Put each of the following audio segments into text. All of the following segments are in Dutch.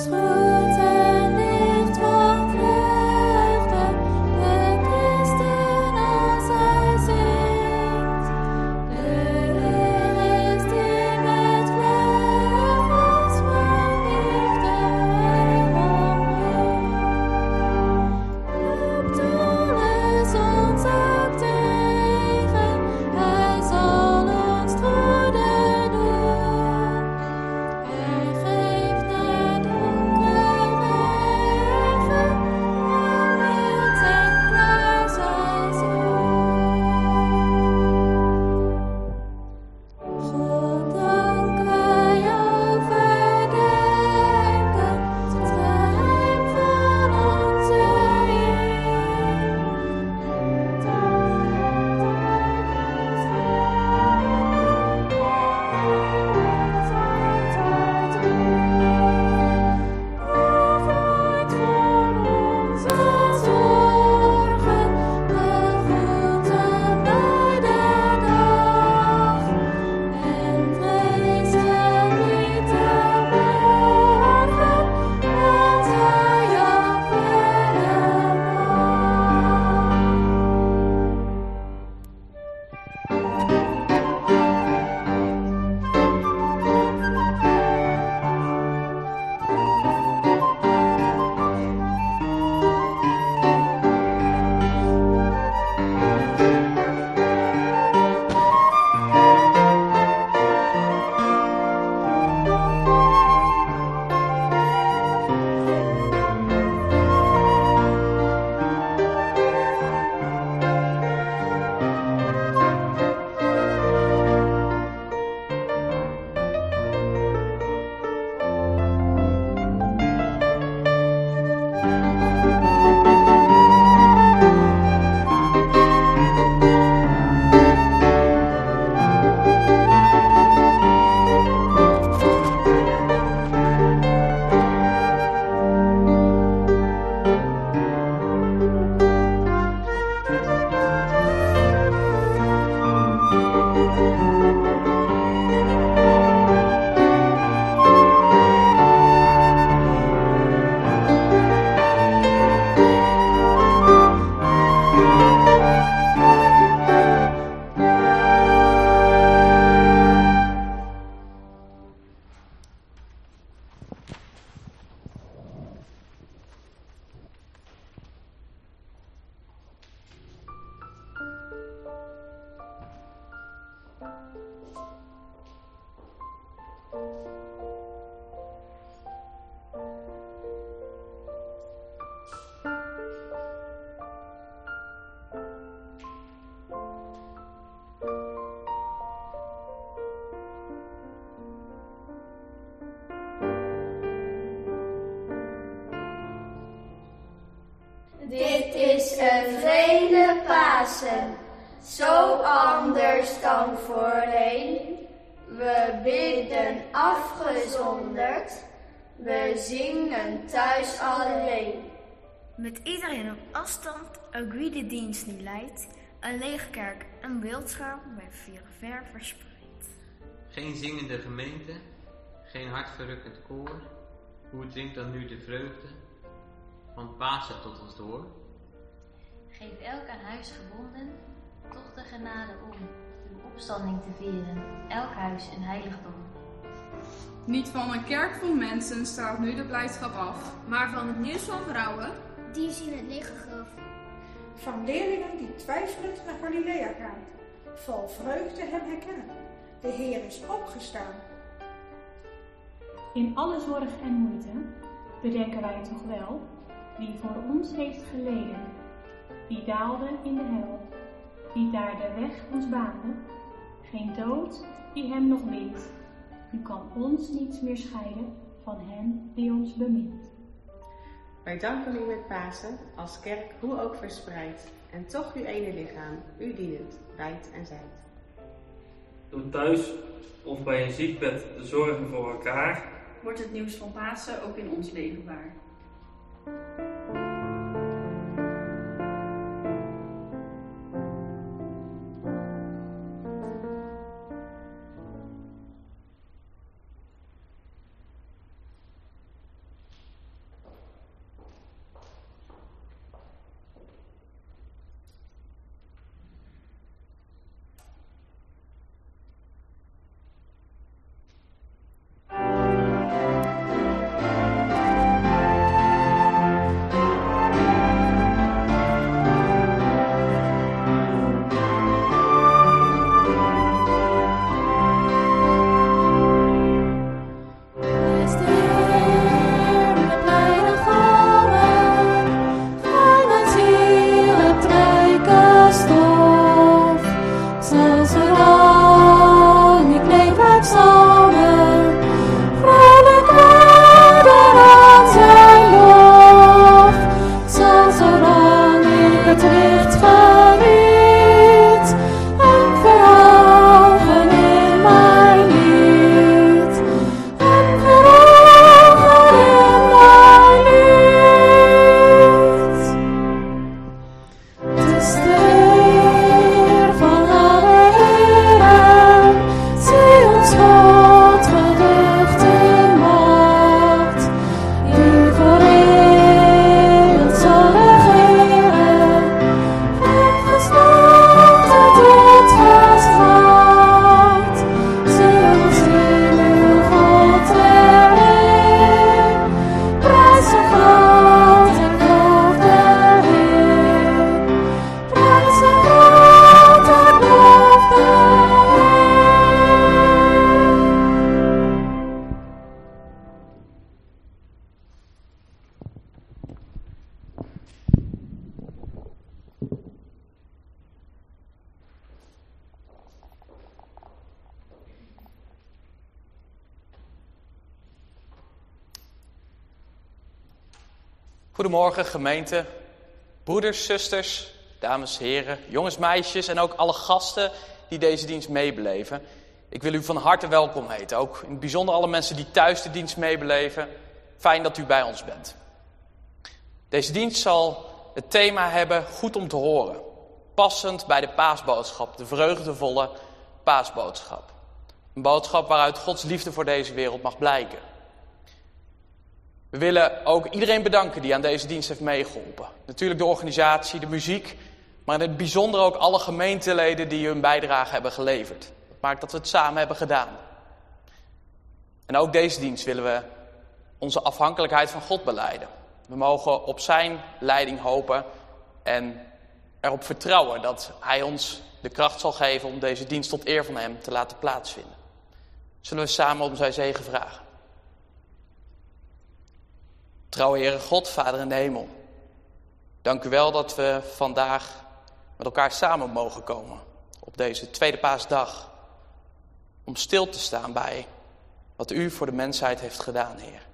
Dit is een vreemde Pasen, zo anders dan voorheen. We bidden afgezonderd, we zingen thuis alleen. Met iedereen op afstand, ook wie de dienst nu leidt, een lege kerk, een beeldscherm, wij vieren ver verspreid. Geen zingende gemeente, geen hartverrukkend koor, hoe dringt dan nu de vreugde van Pasen tot ons door? Geef elk aan huis gebonden, toch de genade om uw opstanding te vieren, elk huis een heiligdom. Niet van een kerk vol mensen straalt nu de blijdschap af, maar van het nieuws van vrouwen die zien het lege graf. Van leerlingen die twijfelend naar Galilea gaan, vol vreugde hem herkennen. De Heer is opgestaan. In alle zorg en moeite bedenken wij toch wel wie voor ons heeft geleden, wie daalde in de hel, wie daar de weg ons baande, geen dood die hem nog bindt. U kan ons niets meer scheiden van hem die ons bemint. Wij danken u met Pasen, als kerk hoe ook verspreid, en toch uw ene lichaam, u dienend, wijdt en zijt. Door thuis of bij een ziekbed de zorgen voor elkaar, wordt het nieuws van Pasen ook in ons leven waar. Goedemorgen gemeente, broeders, zusters, dames, heren, jongens, meisjes en ook alle gasten die deze dienst meebeleven. Ik wil u van harte welkom heten, ook in het bijzonder alle mensen die thuis de dienst meebeleven. Fijn dat u bij ons bent. Deze dienst zal het thema hebben goed om te horen, passend bij de paasboodschap, de vreugdevolle paasboodschap. Een boodschap waaruit Gods liefde voor deze wereld mag blijken. We willen ook iedereen bedanken die aan deze dienst heeft meegeholpen. Natuurlijk de organisatie, de muziek, maar in het bijzonder ook alle gemeenteleden die hun bijdrage hebben geleverd. Dat maakt dat we het samen hebben gedaan. En ook deze dienst willen we onze afhankelijkheid van God belijden. We mogen op zijn leiding hopen en erop vertrouwen dat hij ons de kracht zal geven om deze dienst tot eer van hem te laten plaatsvinden. Zullen we samen om zijn zegen vragen. Trouwe Heere God, Vader in de hemel. Dank u wel dat we vandaag met elkaar samen mogen komen op deze tweede paasdag. Om stil te staan bij wat u voor de mensheid heeft gedaan, Heer.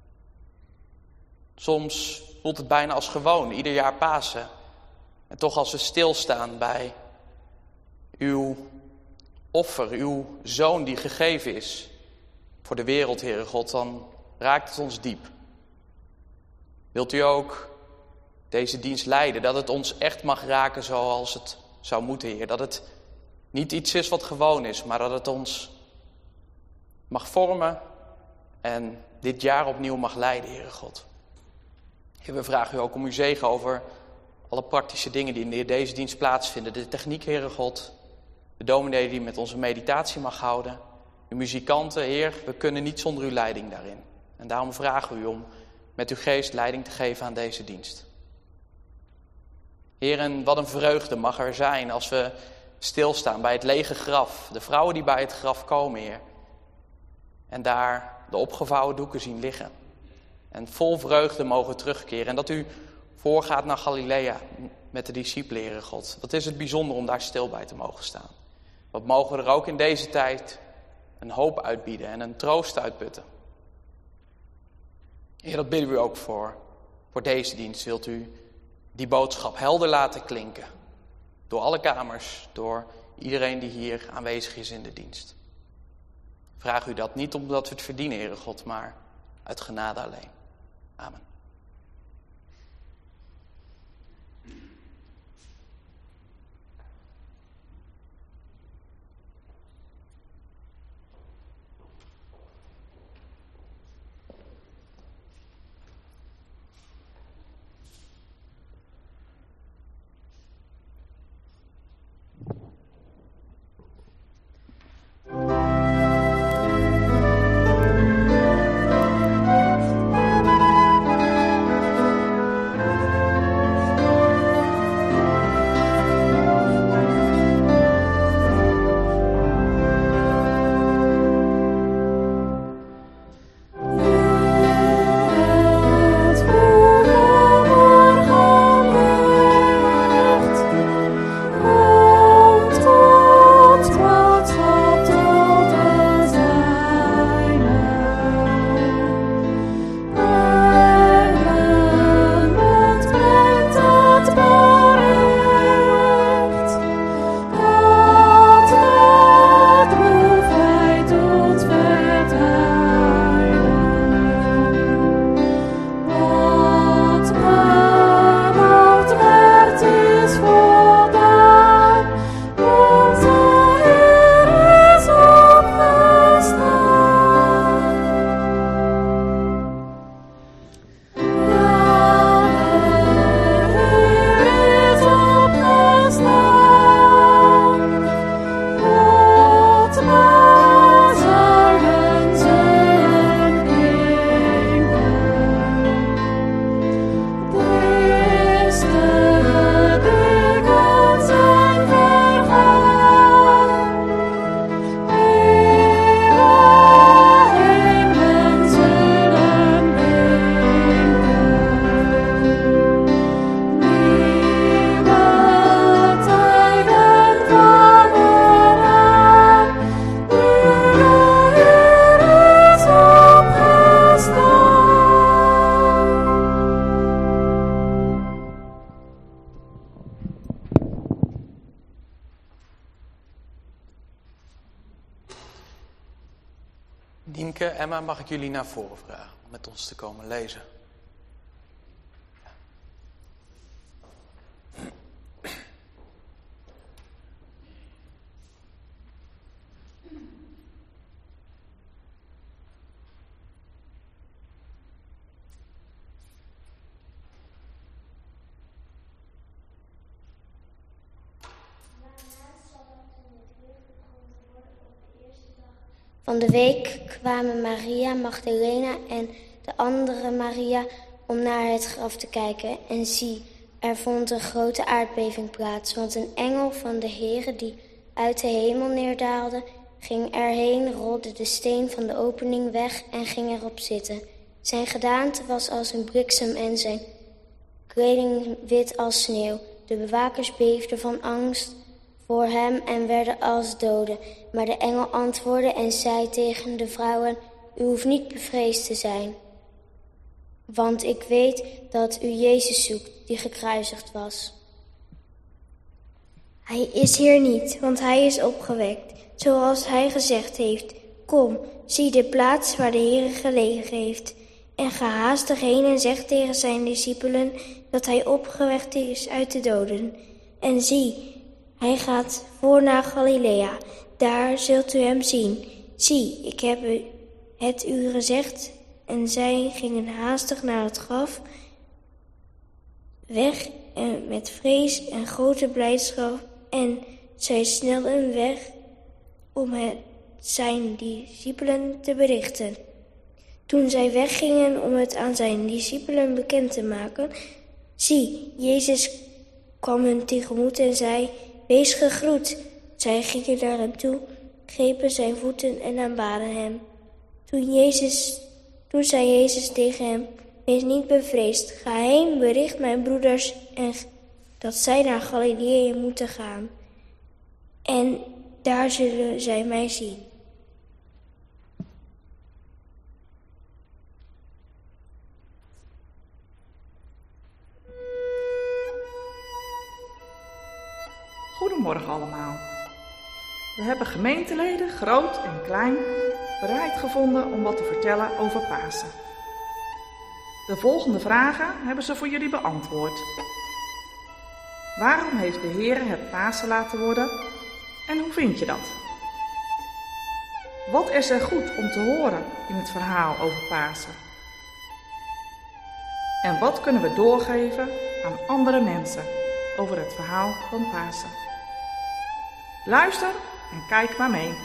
Soms voelt het bijna als gewoon, ieder jaar Pasen. En toch als we stilstaan bij uw offer, uw zoon die gegeven is voor de wereld, Heere God, dan raakt het ons diep. Wilt u ook deze dienst leiden, dat het ons echt mag raken zoals het zou moeten, Heer. Dat het niet iets is wat gewoon is, maar dat het ons mag vormen en dit jaar opnieuw mag leiden, Heere God. Heer, we vragen u ook om uw zegen over alle praktische dingen die in deze dienst plaatsvinden. De techniek, Heere God, de dominee die met onze meditatie mag houden, de muzikanten, Heer, we kunnen niet zonder uw leiding daarin. En daarom vragen we u om met uw geest leiding te geven aan deze dienst. Heer, en wat een vreugde mag er zijn als we stilstaan bij het lege graf. De vrouwen die bij het graf komen, Heer. En daar de opgevouwen doeken zien liggen. En vol vreugde mogen terugkeren. En dat u voorgaat naar Galilea met de discipelen, Heere God. Wat is het bijzonder om daar stil bij te mogen staan. Wat mogen we er ook in deze tijd een hoop uitbieden en een troost uitputten. Heer, dat bidden we ook voor deze dienst. Wilt u die boodschap helder laten klinken. Door alle kamers, door iedereen die hier aanwezig is in de dienst. Vraag u dat niet omdat we het verdienen, Heere God, maar uit genade alleen. Amen. Nienke, Emma, mag ik jullie naar voren vragen om met ons te komen lezen? Van de week kwamen Maria Magdalena en de andere Maria om naar het graf te kijken. En zie, er vond een grote aardbeving plaats, want een engel van de Heere die uit de hemel neerdaalde, ging erheen, rolde de steen van de opening weg en ging erop zitten. Zijn gedaante was als een bliksem en zijn kleding wit als sneeuw. De bewakers beefden van angst voor hem en werden als doden. Maar de engel antwoordde en zei tegen de vrouwen: U hoeft niet bevreesd te zijn. Want ik weet dat u Jezus zoekt, die gekruisigd was. Hij is hier niet, want hij is opgewekt, zoals hij gezegd heeft. Kom, zie de plaats waar de Heer gelegen heeft. En ga haastig heen en zeg tegen zijn discipelen dat hij opgewekt is uit de doden. En zie, hij gaat voor naar Galilea, daar zult u hem zien. Zie, ik heb het u gezegd. En zij gingen haastig naar het graf, weg en met vrees en grote blijdschap. En zij snelden weg om het zijn discipelen te berichten. Toen zij weggingen om het aan zijn discipelen bekend te maken, zie, Jezus kwam hen tegemoet en zei: Wees gegroet. Zij gingen naar hem toe, grepen zijn voeten en aanbaden hem. Toen zei Jezus tegen hem: Wees niet bevreesd. Ga heen, bericht mijn broeders en dat zij naar Galilea moeten gaan. En daar zullen zij mij zien. Goedemorgen allemaal. We hebben gemeenteleden, groot en klein, bereid gevonden om wat te vertellen over Pasen. De volgende vragen hebben ze voor jullie beantwoord. Waarom heeft de Heer het Pasen laten worden en hoe vind je dat? Wat is er goed om te horen in het verhaal over Pasen? En wat kunnen we doorgeven aan andere mensen over het verhaal van Pasen? Luister en kijk maar mee.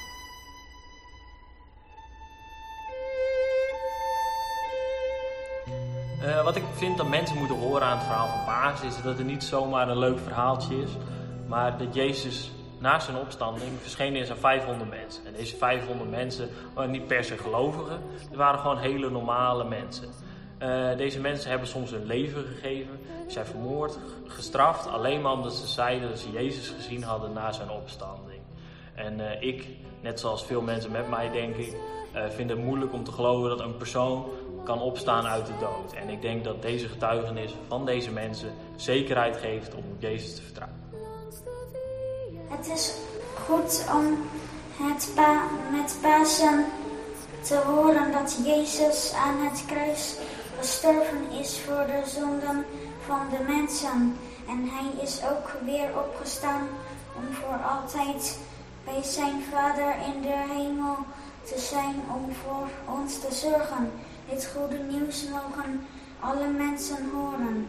Wat ik vind dat mensen moeten horen aan het verhaal van Pasen is dat het niet zomaar een leuk verhaaltje is, maar dat Jezus na zijn opstanding verschenen is aan 500 mensen. En deze 500 mensen waren niet per se gelovigen, het waren gewoon hele normale mensen. Deze mensen hebben soms hun leven gegeven, zijn vermoord, gestraft, alleen maar omdat ze zeiden dat ze Jezus gezien hadden na zijn opstanding. En ik, net zoals veel mensen met mij denk ik, vind het moeilijk om te geloven dat een persoon kan opstaan uit de dood. En ik denk dat deze getuigenis van deze mensen zekerheid geeft om op Jezus te vertrouwen. Het is goed om met Pasen te horen dat Jezus aan het kruis gestorven is voor de zonden van de mensen. En hij is ook weer opgestaan om voor altijd bij zijn Vader in de hemel te zijn om voor ons te zorgen. Dit goede nieuws mogen alle mensen horen.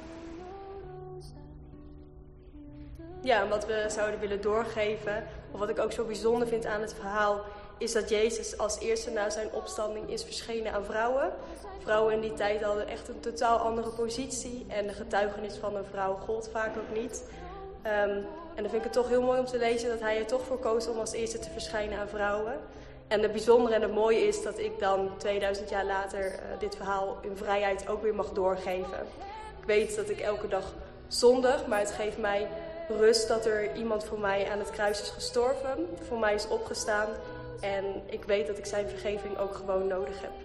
Ja, en wat we zouden willen doorgeven, of wat ik ook zo bijzonder vind aan het verhaal, is dat Jezus als eerste na zijn opstanding is verschenen aan vrouwen. Vrouwen in die tijd hadden echt een totaal andere positie en de getuigenis van een vrouw gold vaak ook niet. En dan vind ik het toch heel mooi om te lezen dat hij er toch voor koos om als eerste te verschijnen aan vrouwen. En het bijzondere en het mooie is dat ik dan 2000 jaar later dit verhaal in vrijheid ook weer mag doorgeven. Ik weet dat ik elke dag zondig, maar het geeft mij rust dat er iemand voor mij aan het kruis is gestorven, voor mij is opgestaan. En ik weet dat ik zijn vergeving ook gewoon nodig heb.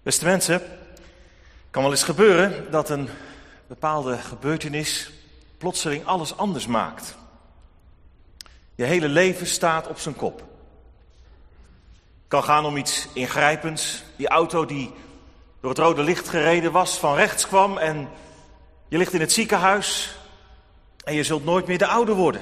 Beste mensen, het kan wel eens gebeuren dat een bepaalde gebeurtenis plotseling alles anders maakt. Je hele leven staat op zijn kop. Het kan gaan om iets ingrijpends. Die auto die door het rode licht gereden was, van rechts kwam en je ligt in het ziekenhuis en je zult nooit meer de oude worden.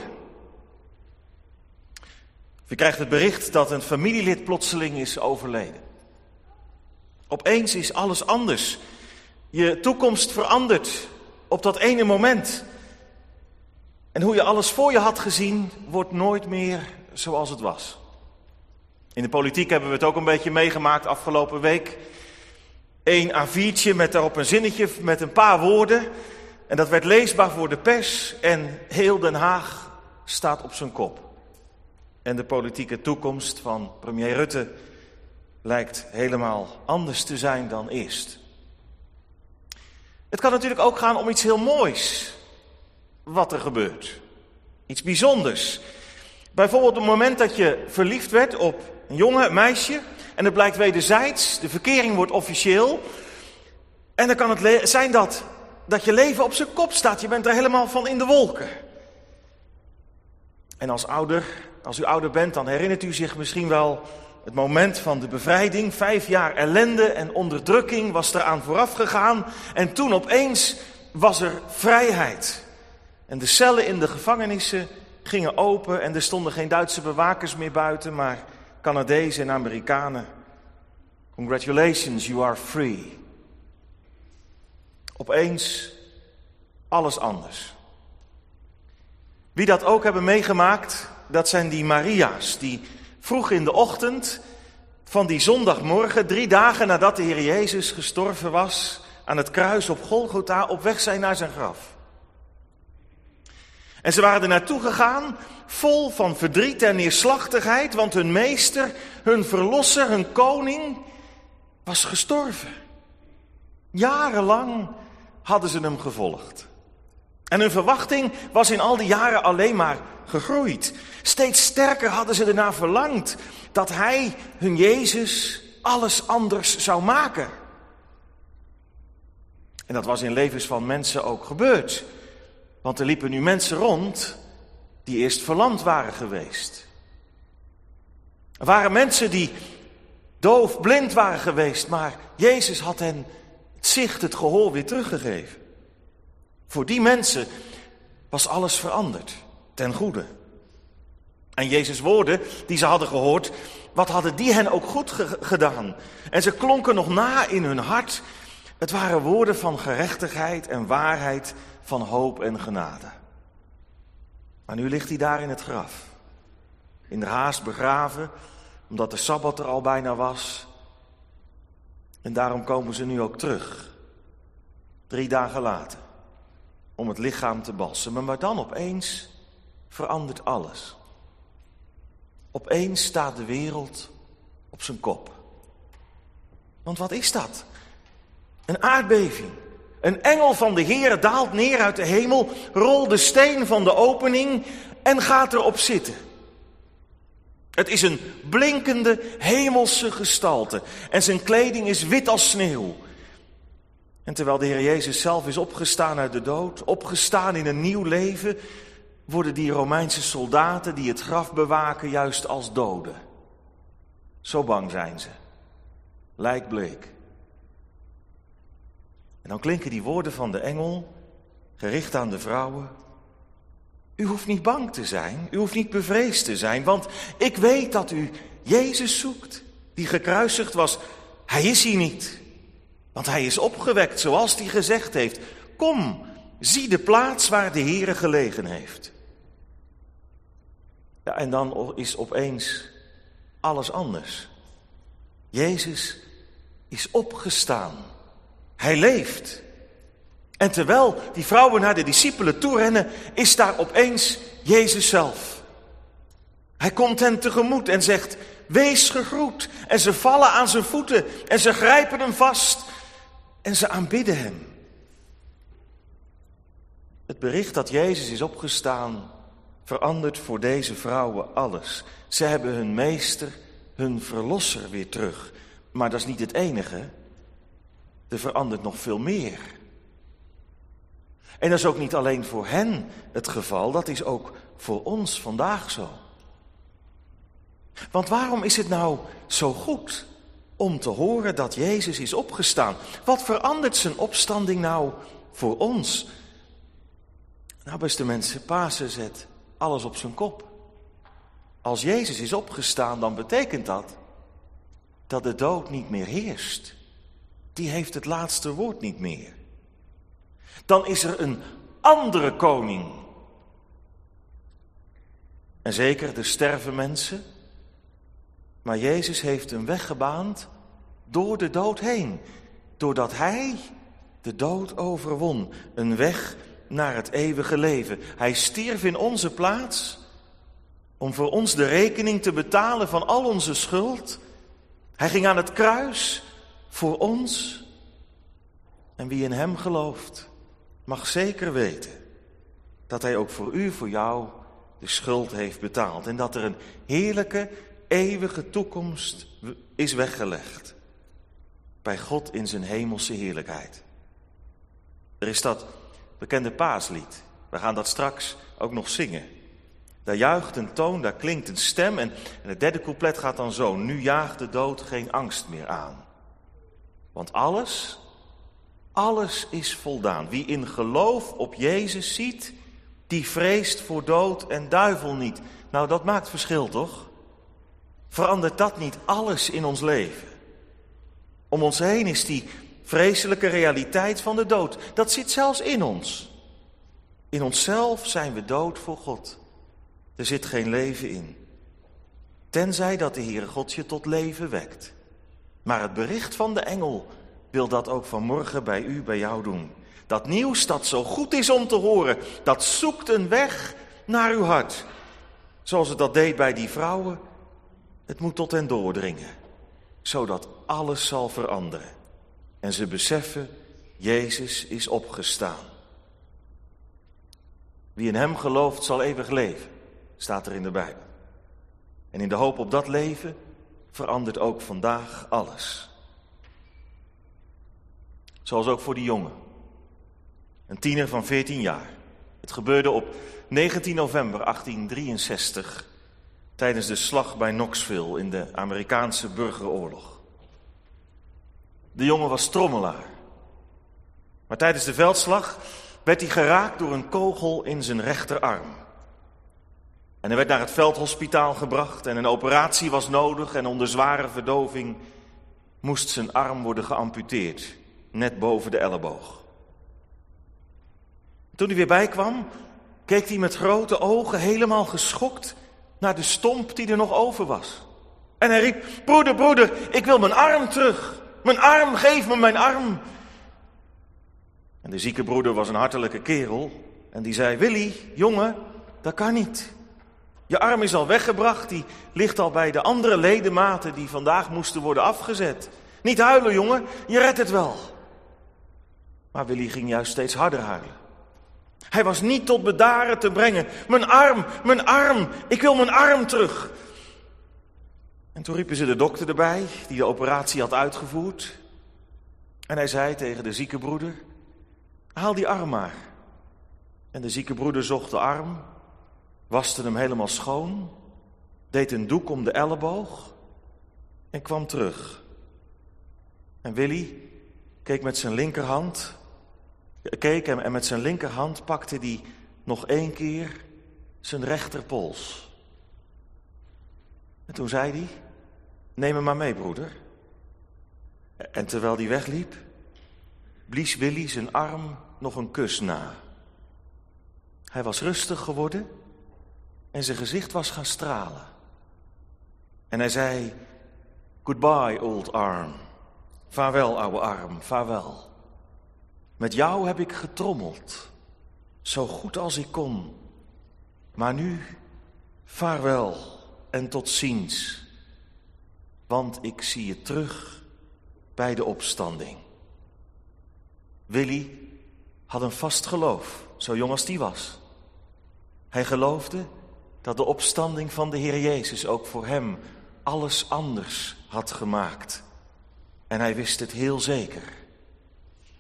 Of je krijgt het bericht dat een familielid plotseling is overleden. Opeens is alles anders. Je toekomst verandert op dat ene moment. En hoe je alles voor je had gezien, wordt nooit meer zoals het was. In de politiek hebben we het ook een beetje meegemaakt afgelopen week. 1 A4'tje met daarop een zinnetje met een paar woorden. En dat werd leesbaar voor de pers en heel Den Haag staat op zijn kop. En de politieke toekomst van premier Rutte lijkt helemaal anders te zijn dan eerst. Het kan natuurlijk ook gaan om iets heel moois wat er gebeurt. Iets bijzonders. Bijvoorbeeld op het moment dat je verliefd werd op een jongen, een meisje, en het blijkt wederzijds, de verkering wordt officieel. En dan kan het zijn dat je leven op zijn kop staat. Je bent er helemaal van in de wolken. En als u ouder bent, dan herinnert u zich misschien wel het moment van de bevrijding. 5 jaar ellende en onderdrukking was eraan vooraf gegaan. En toen opeens was er vrijheid. En de cellen in de gevangenissen gingen open en er stonden geen Duitse bewakers meer buiten, maar Canadezen en Amerikanen. Congratulations, you are free. Opeens alles anders. Wie dat ook hebben meegemaakt, dat zijn die Maria's die vroeg in de ochtend van die zondagmorgen, 3 dagen nadat de Heer Jezus gestorven was, aan het kruis op Golgotha op weg zijn naar zijn graf. En ze waren er naartoe gegaan, vol van verdriet en neerslachtigheid, want hun meester, hun verlosser, hun koning, was gestorven. Jarenlang hadden ze hem gevolgd. En hun verwachting was in al die jaren alleen maar gegroeid. Steeds sterker hadden ze ernaar verlangd dat hij, hun Jezus, alles anders zou maken. En dat was in levens van mensen ook gebeurd. Want er liepen nu mensen rond die eerst verlamd waren geweest. Er waren mensen die doof, blind waren geweest, maar Jezus had hen het zicht, het gehoor weer teruggegeven. Voor die mensen was alles veranderd, ten goede. En Jezus' woorden die ze hadden gehoord, wat hadden die hen ook goed gedaan? En ze klonken nog na in hun hart. Het waren woorden van gerechtigheid en waarheid, van hoop en genade. Maar nu ligt hij daar in het graf. In de haast begraven, omdat de Sabbat er al bijna was. En daarom komen ze nu ook terug. 3 dagen later. Om het lichaam te balsemen. Maar dan opeens verandert alles. Opeens staat de wereld op zijn kop. Want wat is dat? Een aardbeving. Een engel van de Heere daalt neer uit de hemel, rolt de steen van de opening en gaat erop zitten. Het is een blinkende hemelse gestalte en zijn kleding is wit als sneeuw. En terwijl de Heer Jezus zelf is opgestaan uit de dood, opgestaan in een nieuw leven, worden die Romeinse soldaten die het graf bewaken juist als doden. Zo bang zijn ze. Lijkbleek. En dan klinken die woorden van de engel, gericht aan de vrouwen. U hoeft niet bang te zijn, u hoeft niet bevreesd te zijn, want ik weet dat u Jezus zoekt, die gekruisigd was. Hij is hier niet, want hij is opgewekt, zoals hij gezegd heeft. Kom, zie de plaats waar de Heere gelegen heeft. Ja, en dan is opeens alles anders. Jezus is opgestaan. Hij leeft. En terwijl die vrouwen naar de discipelen toerennen, is daar opeens Jezus zelf. Hij komt hen tegemoet en zegt, wees gegroet. En ze vallen aan zijn voeten en ze grijpen hem vast en ze aanbidden hem. Het bericht dat Jezus is opgestaan verandert voor deze vrouwen alles. Ze hebben hun meester, hun verlosser weer terug. Maar dat is niet het enige. er verandert nog veel meer. En dat is ook niet alleen voor hen het geval, dat is ook voor ons vandaag zo. Want waarom is het nou zo goed om te horen dat Jezus is opgestaan? Wat verandert zijn opstanding nou voor ons? Nou, beste mensen, Pasen zet alles op zijn kop. Als Jezus is opgestaan, dan betekent dat de dood niet meer heerst. Die heeft het laatste woord niet meer. Dan is er een andere koning. En zeker, er sterven mensen. Maar Jezus heeft een weg gebaand door de dood heen. Doordat hij de dood overwon. Een weg naar het eeuwige leven. Hij stierf in onze plaats om voor ons de rekening te betalen van al onze schuld. Hij ging aan het kruis voor ons. En wie in hem gelooft, mag zeker weten dat hij ook voor u, voor jou, de schuld heeft betaald. En dat er een heerlijke, eeuwige toekomst is weggelegd. Bij God in zijn hemelse heerlijkheid. Er is dat bekende paaslied. We gaan dat straks ook nog zingen. Daar juicht een toon, daar klinkt een stem. En het derde couplet gaat dan zo. Nu jaagt de dood geen angst meer aan. Want alles is voldaan. Wie in geloof op Jezus ziet, die vreest voor dood en duivel niet. Nou, dat maakt verschil, toch? Verandert dat niet alles in ons leven? Om ons heen is die vreselijke realiteit van de dood. Dat zit zelfs in ons. In onszelf zijn we dood voor God. Er zit geen leven in. Tenzij dat de Heere God je tot leven wekt. Maar het bericht van de engel wil dat ook vanmorgen bij u, bij jou doen. Dat nieuws dat zo goed is om te horen, dat zoekt een weg naar uw hart. Zoals het dat deed bij die vrouwen. Het moet tot hen doordringen, zodat alles zal veranderen. En ze beseffen, Jezus is opgestaan. Wie in hem gelooft zal eeuwig leven, staat er in de Bijbel. En in de hoop op dat leven verandert ook vandaag alles. Zoals ook voor die jongen. Een tiener van 14 jaar. Het gebeurde op 19 november 1863... tijdens de slag bij Knoxville in de Amerikaanse burgeroorlog. De jongen was trommelaar. Maar tijdens de veldslag werd hij geraakt door een kogel in zijn rechterarm. En hij werd naar het veldhospitaal gebracht en een operatie was nodig en onder zware verdoving moest zijn arm worden geamputeerd, net boven de elleboog. Toen hij weer bijkwam, keek hij met grote ogen helemaal geschokt naar de stomp die er nog over was. En hij riep, broeder, ik wil mijn arm terug. Mijn arm, geef me mijn arm. En de zieke broeder was een hartelijke kerel en die zei, Willy, jongen, dat kan niet. Je arm is al weggebracht, die ligt al bij de andere ledematen die vandaag moesten worden afgezet. Niet huilen, jongen, je redt het wel. Maar Willy ging juist steeds harder huilen. Hij was niet tot bedaren te brengen. Mijn arm, ik wil mijn arm terug. En toen riepen ze de dokter erbij, die de operatie had uitgevoerd. En hij zei tegen de zieke broeder, haal die arm maar. En de zieke broeder zocht de arm, waste hem helemaal schoon, deed een doek om de elleboog en kwam terug. En Willy keek met zijn linkerhand, en met zijn linkerhand pakte hij nog 1 keer zijn rechterpols. En toen zei hij, neem hem maar mee, broeder. En terwijl hij wegliep, blies Willy zijn arm nog een kus na. Hij was rustig geworden en zijn gezicht was gaan stralen. En hij zei, goodbye, old arm. Vaarwel, oude arm, vaarwel. Met jou heb ik getrommeld, zo goed als ik kon. Maar nu, vaarwel en tot ziens. Want ik zie je terug bij de opstanding. Willy had een vast geloof, zo jong als die was. Hij geloofde dat de opstanding van de Heer Jezus ook voor hem alles anders had gemaakt. En hij wist het heel zeker.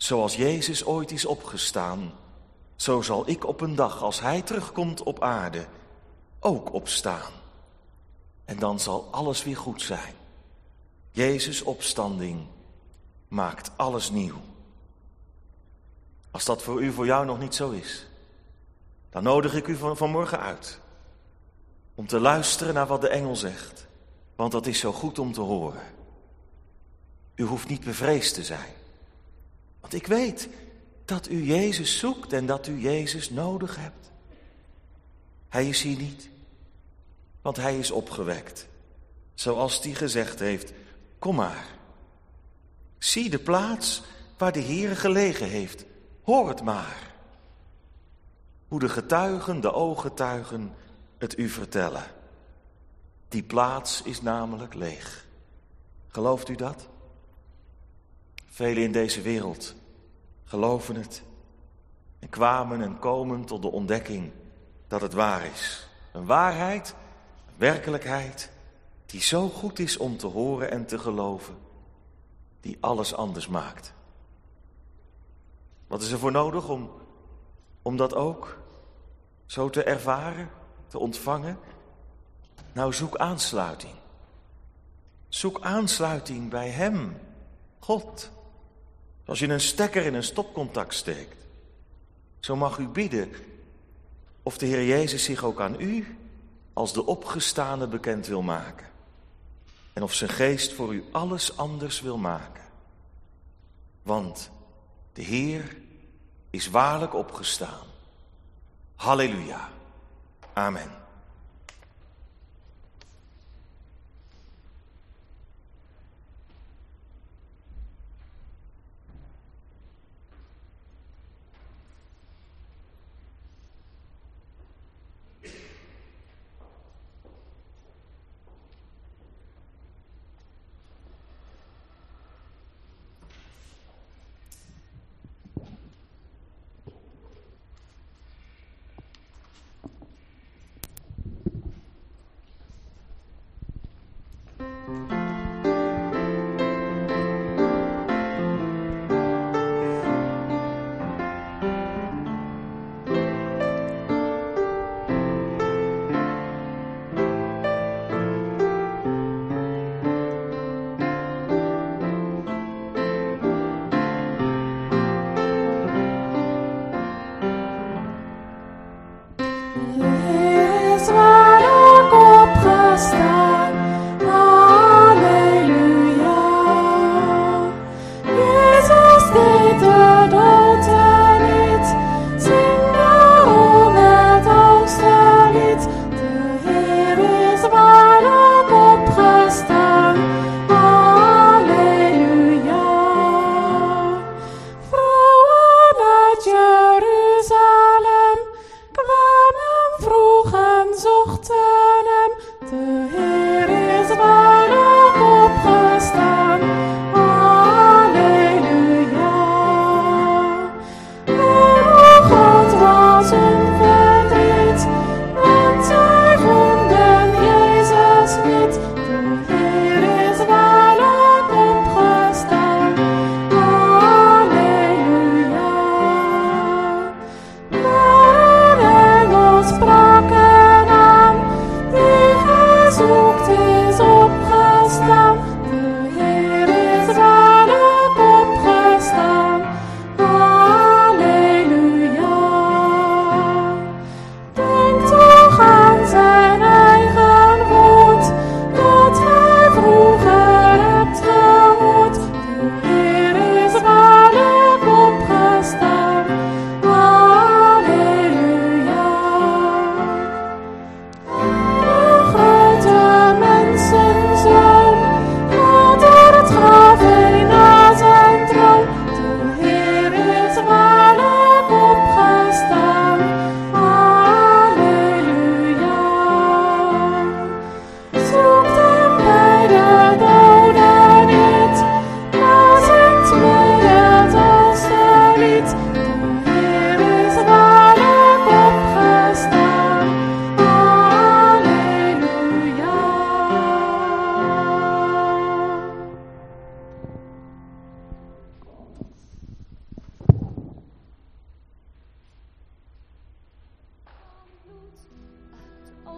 Zoals Jezus ooit is opgestaan, zo zal ik op een dag, als hij terugkomt op aarde, ook opstaan. En dan zal alles weer goed zijn. Jezus' opstanding maakt alles nieuw. Als dat voor jou nog niet zo is, dan nodig ik u vanmorgen uit om te luisteren naar wat de engel zegt, want dat is zo goed om te horen. U hoeft niet bevreesd te zijn, want ik weet dat u Jezus zoekt en dat u Jezus nodig hebt. Hij is hier niet, want hij is opgewekt, zoals hij gezegd heeft, kom maar. Zie de plaats waar de Heere gelegen heeft, hoor het maar. Hoe de getuigen, de ooggetuigen het u vertellen. Die plaats is namelijk leeg. Gelooft u dat? Velen in deze wereld geloven het en kwamen en komen tot de ontdekking dat het waar is. Een waarheid, een werkelijkheid die zo goed is om te horen en te geloven, die alles anders maakt. Wat is er voor nodig om dat ook zo te ervaren, te ontvangen? Nou, zoek aansluiting. Zoek aansluiting bij Hem, God. Als je een stekker in een stopcontact steekt, zo mag u bidden of de Heer Jezus zich ook aan u als de opgestane bekend wil maken. En of zijn geest voor u alles anders wil maken. Want de Heer is waarlijk opgestaan. Halleluja. Amen.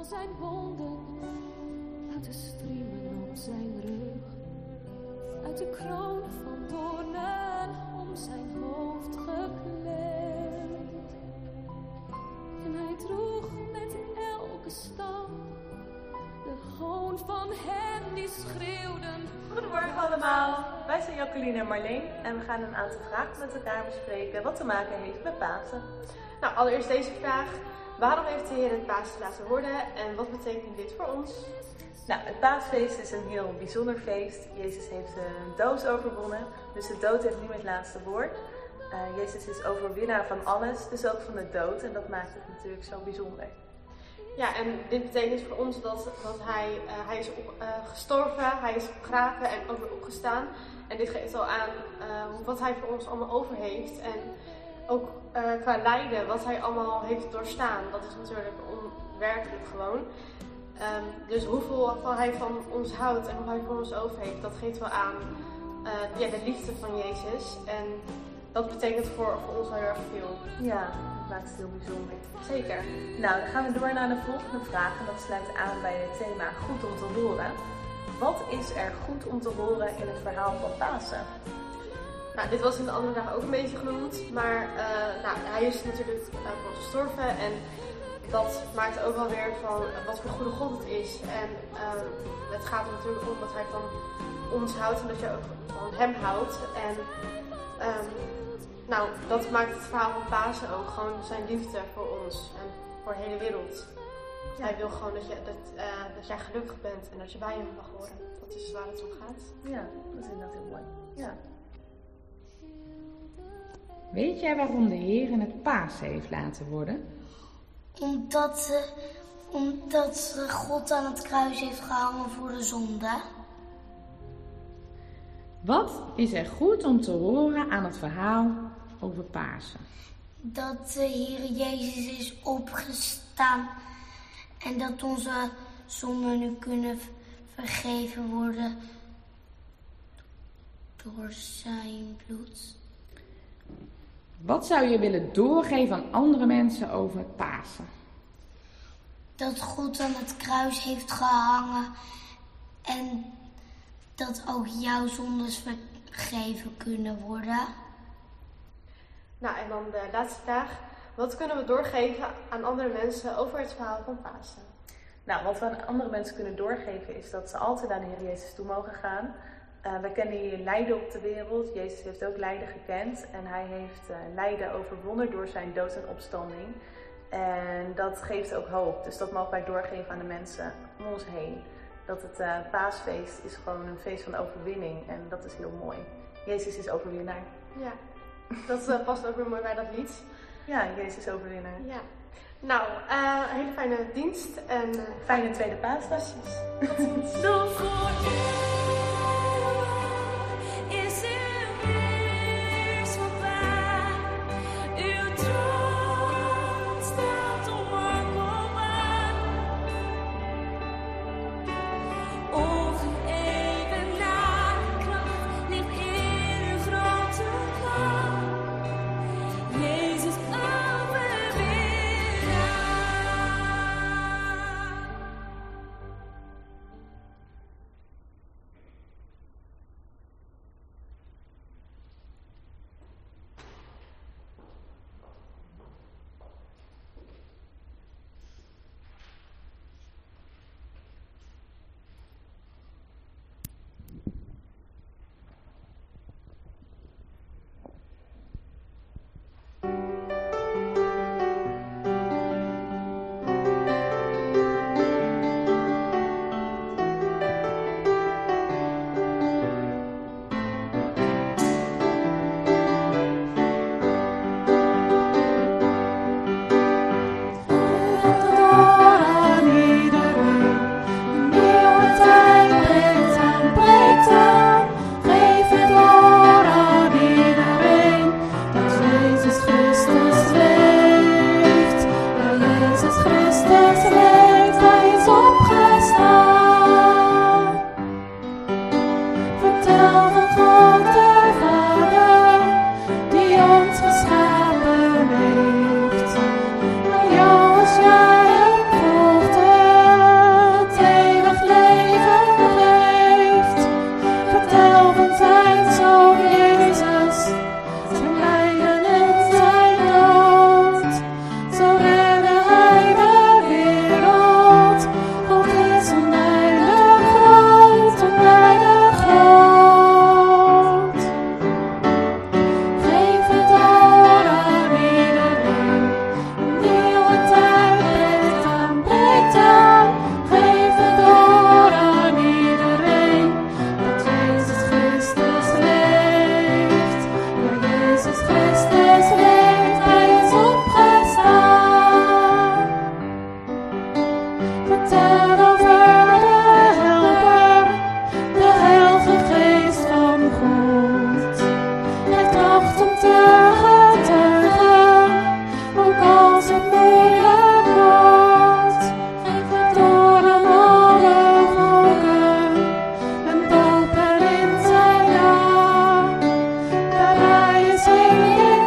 zijn wonden, uit de striemen op zijn rug, uit de kroon van doornen om zijn hoofd gekleed. En hij droeg met elke stap de hoon van hen die schreeuwden. Goedemorgen allemaal, wij zijn Jacqueline en Marleen en we gaan een aantal vragen met elkaar bespreken wat te maken heeft met Pasen. Nou, allereerst deze vraag. Waarom heeft de Heer het Pasen laten worden en wat betekent dit voor ons? Nou, het paasfeest is een heel bijzonder feest. Jezus heeft de dood overwonnen, dus de dood heeft niet meer het laatste woord. Jezus is overwinnaar van alles, dus ook van de dood en dat maakt het natuurlijk zo bijzonder. Ja, en dit betekent voor ons dat hij is gestorven, hij is begraven en ook weer opgestaan. En dit geeft al aan wat hij voor ons allemaal over heeft. En ook qua lijden, wat hij allemaal heeft doorstaan. Dat is natuurlijk onwerkelijk gewoon. Dus hoeveel hij van ons houdt en hoe hij voor ons over heeft, dat geeft wel aan de liefde van Jezus. En dat betekent voor ons wel heel erg veel. Ja, dat maakt het heel bijzonder. Zeker. Nou, dan gaan we door naar de volgende vraag en dat sluit aan bij het thema goed om te horen. Wat is er goed om te horen in het verhaal van Pasen? Nou, dit was in de andere dagen ook een beetje genoemd, maar hij is natuurlijk voor ons gestorven en dat maakt ook wel weer van wat voor goede God het is. En het gaat er natuurlijk om dat hij van ons houdt en dat je ook van hem houdt. En dat maakt het verhaal van Pasen ook gewoon zijn liefde voor ons en voor de hele wereld. Ja. Hij wil gewoon dat jij gelukkig bent en dat je bij hem mag horen. Dat is waar het om gaat. Ja, dat is inderdaad heel mooi. Ja. Weet jij waarom de Heer het Pasen heeft laten worden? Omdat God aan het kruis heeft gehangen voor de zonde. Wat is er goed om te horen aan het verhaal over Pasen? Dat de Heer Jezus is opgestaan en dat onze zonden nu kunnen vergeven worden door zijn bloed. Wat zou je willen doorgeven aan andere mensen over het Pasen? Dat God aan het kruis heeft gehangen en dat ook jouw zondes vergeven kunnen worden. Nou, en dan de laatste vraag. Wat kunnen we doorgeven aan andere mensen over het verhaal van Pasen? Nou, wat we aan andere mensen kunnen doorgeven is dat ze altijd naar de Heer Jezus toe mogen gaan. We kennen hier lijden op de wereld. Jezus heeft ook lijden gekend en hij heeft lijden overwonnen door zijn dood en opstanding. En dat geeft ook hoop. Dus dat mogen wij doorgeven aan de mensen om ons heen. Dat het paasfeest is gewoon een feest van overwinning en dat is heel mooi. Jezus is overwinnaar. Ja, dat past ook weer mooi bij dat lied. Ja, Jezus is overwinnaar. Ja. Nou, een hele fijne dienst en fijne tweede paasdag. Tot ziens. Is uw weers voorbij, uw troon staat onwankelbaar. Ongeëvenaarde kracht ligt in uw grote kracht. Jezus overwinnaar. Daarbij is heel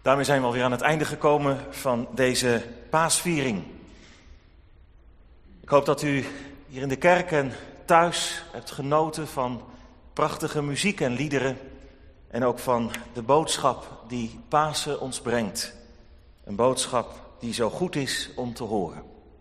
Daarmee zijn we alweer aan het einde gekomen van deze paasviering. Ik hoop dat u hier in de kerk en thuis hebt genoten van prachtige muziek en liederen en ook van de boodschap die Pasen ons brengt. Een boodschap die zo goed is om te horen.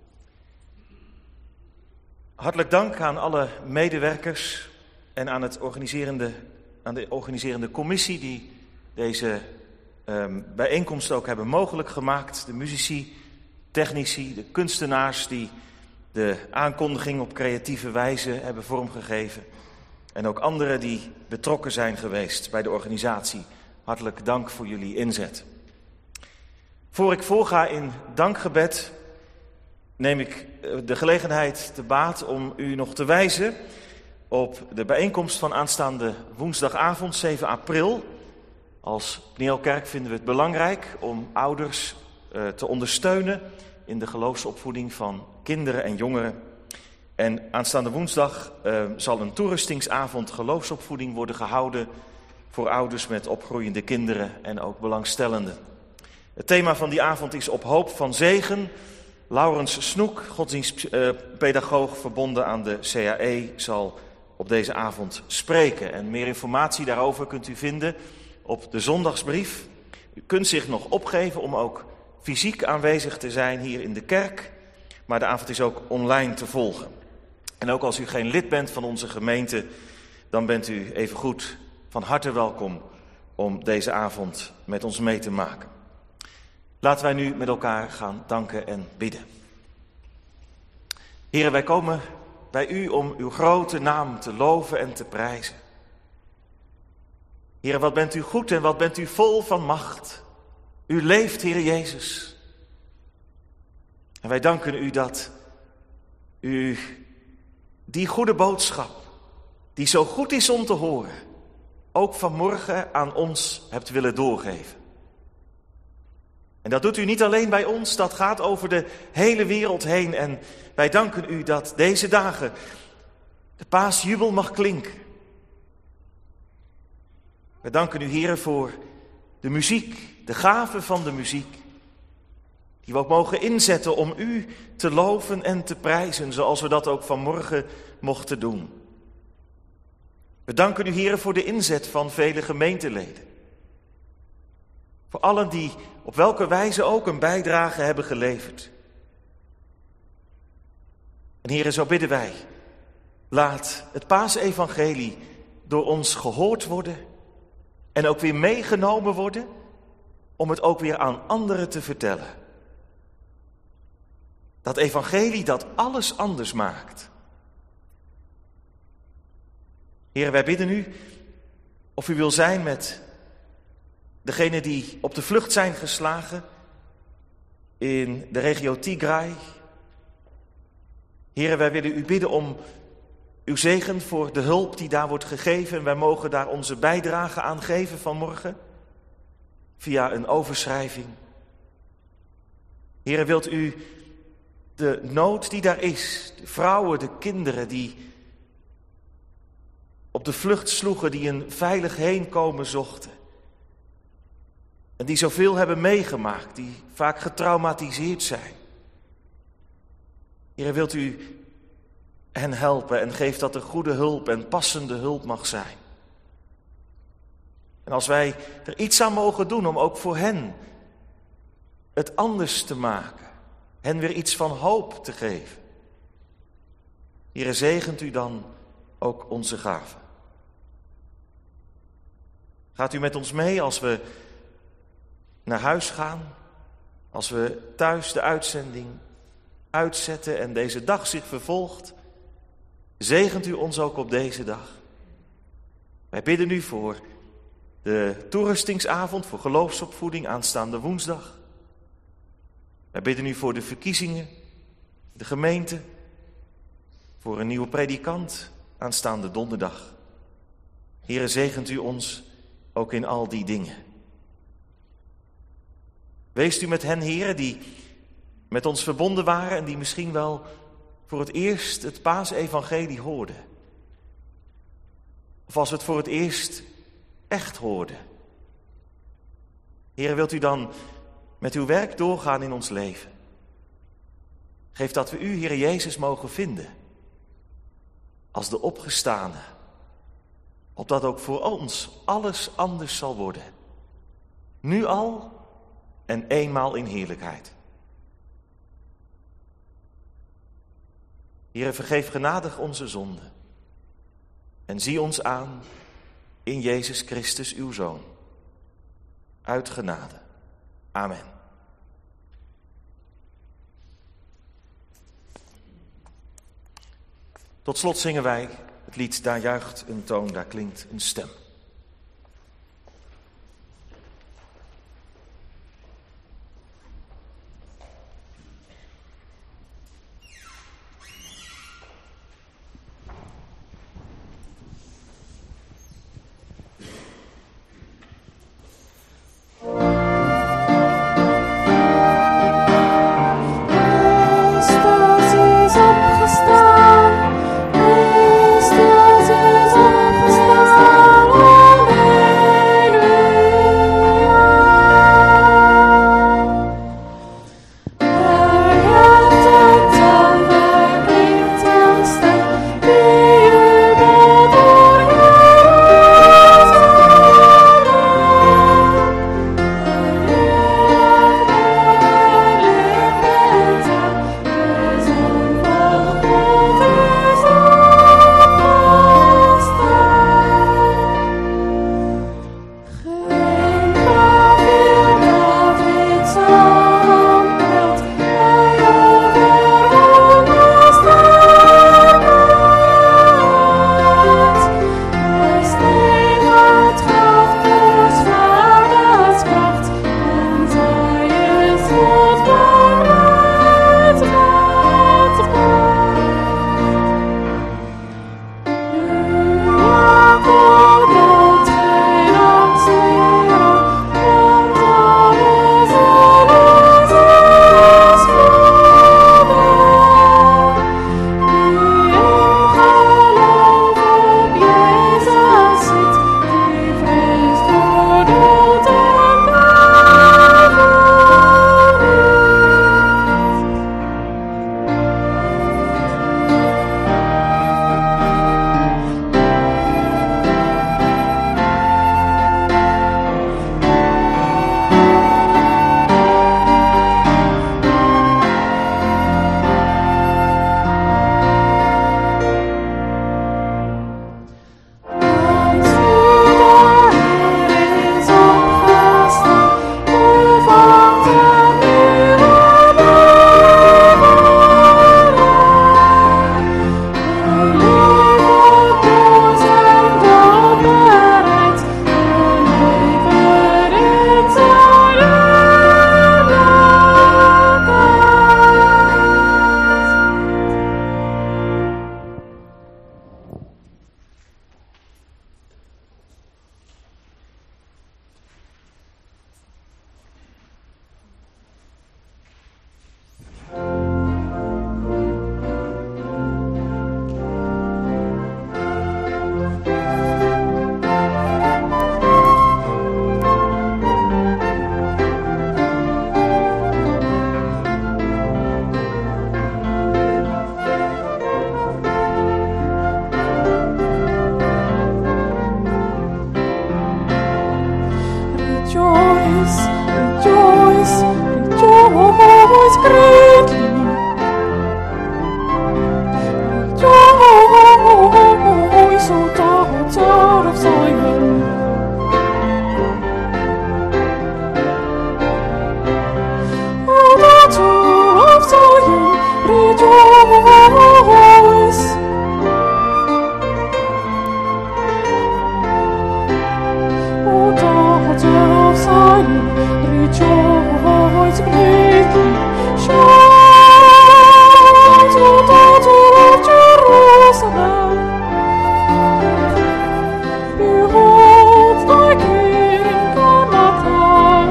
Hartelijk dank aan alle medewerkers en aan de organiserende commissie die deze bijeenkomst ook hebben mogelijk gemaakt. De muzici, technici, de kunstenaars die de aankondiging op creatieve wijze hebben vormgegeven. En ook anderen die betrokken zijn geweest bij de organisatie. Hartelijk dank voor jullie inzet. Voor ik voorga in dankgebed neem ik de gelegenheid te baat om u nog te wijzen op de bijeenkomst van aanstaande woensdagavond 7 april. Als Pnielkerk vinden we het belangrijk om ouders te ondersteunen in de geloofsopvoeding van kinderen en jongeren. En aanstaande woensdag zal een toerustingsavond geloofsopvoeding worden gehouden voor ouders met opgroeiende kinderen en ook belangstellenden. Het thema van die avond is Op hoop van zegen. Laurens Snoek, godsdienstpedagoog verbonden aan de CAE, zal op deze avond spreken. En meer informatie daarover kunt u vinden op de zondagsbrief. U kunt zich nog opgeven om ook fysiek aanwezig te zijn hier in de kerk. Maar de avond is ook online te volgen. En ook als u geen lid bent van onze gemeente, dan bent u evengoed van harte welkom om deze avond met ons mee te maken. Laten wij nu met elkaar gaan danken en bidden. Heren, wij komen bij u om uw grote naam te loven en te prijzen. Heren, wat bent u goed en wat bent u vol van macht. U leeft, Heere Jezus. En wij danken u dat u die goede boodschap, die zo goed is om te horen, ook vanmorgen aan ons hebt willen doorgeven. En dat doet u niet alleen bij ons, dat gaat over de hele wereld heen. En wij danken u dat deze dagen de paasjubel mag klinken. We danken u, Heere, voor de muziek, de gave van de muziek. Die we ook mogen inzetten om u te loven en te prijzen, zoals we dat ook vanmorgen mochten doen. We danken u, Heere, voor de inzet van vele gemeenteleden. Voor allen die op welke wijze ook een bijdrage hebben geleverd. En Heere, zo bidden wij, laat het paasevangelie door ons gehoord worden en ook weer meegenomen worden om het ook weer aan anderen te vertellen. Dat evangelie dat alles anders maakt. Heere, wij bidden u of u wil zijn met degenen die op de vlucht zijn geslagen in de regio Tigray. Heere, wij willen u bidden om uw zegen voor de hulp die daar wordt gegeven. Wij mogen daar onze bijdrage aan geven vanmorgen via een overschrijving. Heere, wilt u de nood die daar is, de vrouwen, de kinderen die op de vlucht sloegen, die een veilig heenkomen zochten. En die zoveel hebben meegemaakt, die vaak getraumatiseerd zijn. Heere, wilt u hen helpen en geeft dat er goede hulp en passende hulp mag zijn. En als wij er iets aan mogen doen om ook voor hen het anders te maken, hen weer iets van hoop te geven. Heere, zegent u dan ook onze gaven. Gaat u met ons mee als we naar huis gaan, als we thuis de uitzending uitzetten en deze dag zich vervolgt. Zegent u ons ook op deze dag. Wij bidden u voor de toerustingsavond, voor geloofsopvoeding aanstaande woensdag. Wij bidden u voor de verkiezingen, de gemeente, voor een nieuwe predikant aanstaande donderdag. Heere, zegent u ons ook in al die dingen. Weest u met hen, Heere, die met ons verbonden waren en die misschien wel voor het eerst het paasevangelie hoorden. Of als we het voor het eerst echt hoorden. Heer, wilt u dan met uw werk doorgaan in ons leven? Geef dat we u, Heer Jezus, mogen vinden als de opgestane, opdat ook voor ons alles anders zal worden. Nu al en eenmaal in heerlijkheid. Heer, vergeef genadig onze zonden en zie ons aan in Jezus Christus, uw Zoon. Uit genade. Amen. Tot slot zingen wij het lied Daar juicht een toon, daar klinkt een stem.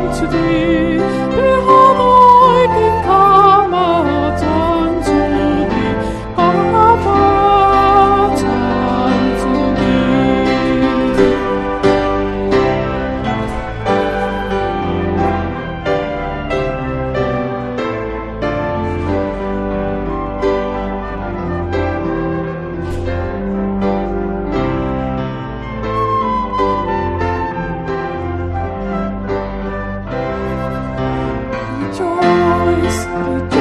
Behold, I can come at unto Jezus groeit